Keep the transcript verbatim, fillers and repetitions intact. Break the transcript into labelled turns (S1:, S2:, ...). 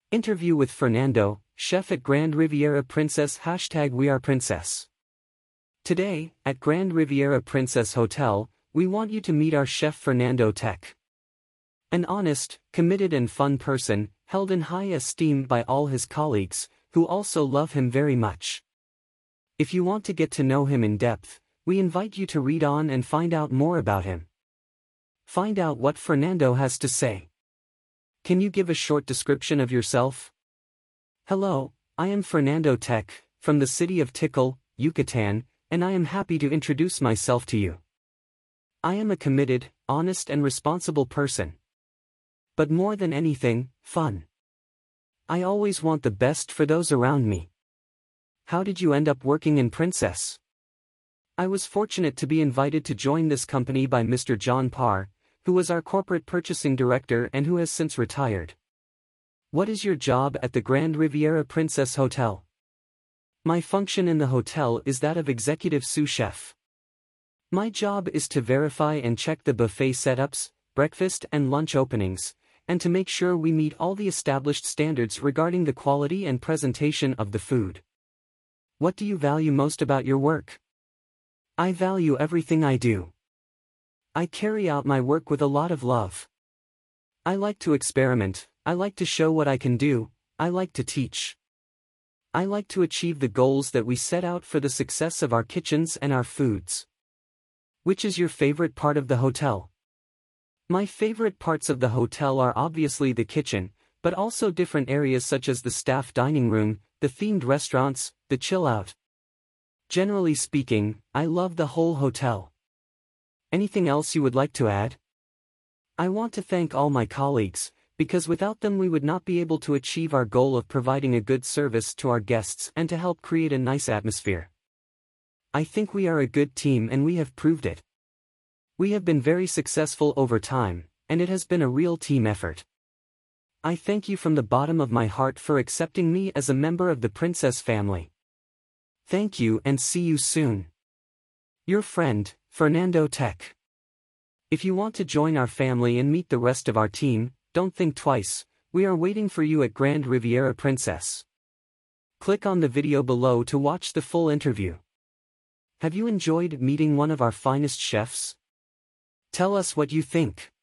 S1: Interview with Fernando, chef at Grand Riviera Princess. Hashtag We Are Princess. Today, at Grand Riviera Princess Hotel, we want you to meet our chef Fernando Tech. An honest, committed and fun person, held in high esteem by all his colleagues, who also love him very much. If you want to get to know him in depth, we invite you to read on and find out more about him. Find out what Fernando has to say. Can you give a short description of yourself? Hello, I am Fernando Tech, from the city of Tikal, Yucatan, and I am happy to introduce myself to you. I am a committed, honest and responsible person. But more than anything, fun. I always want the best for those around me. How did you end up working in Princess? I was fortunate to be invited to join this company by Mister John Parr, who was our corporate purchasing director and who has since retired. What is your job at the Grand Riviera Princess Hotel? My function in the hotel is that of executive sous chef. My job is to verify and check the buffet setups, breakfast and lunch openings, and to make sure we meet all the established standards regarding the quality and presentation of the food. What do you value most about your work? I value everything I do. I carry out my work with a lot of love. I like to experiment, I like to show what I can do, I like to teach. I like to achieve the goals that we set out for the success of our kitchens and our foods. Which is your favorite part of the hotel? My favorite parts of the hotel are obviously the kitchen, but also different areas such as the staff dining room, the themed restaurants, the chill out. Generally speaking, I love the whole hotel. Anything else you would like to add? I want to thank all my colleagues, because without them we would not be able to achieve our goal of providing a good service to our guests and to help create a nice atmosphere. I think we are a good team and we have proved it. We have been very successful over time, and it has been a real team effort. I thank you from the bottom of my heart for accepting me as a member of the Princess family. Thank you and see you soon. Your friend, Fernando Tech. If you want to join our family and meet the rest of our team, don't think twice, we are waiting for you at Grand Riviera Princess. Click on the video below to watch the full interview. Have you enjoyed meeting one of our finest chefs? Tell us what you think.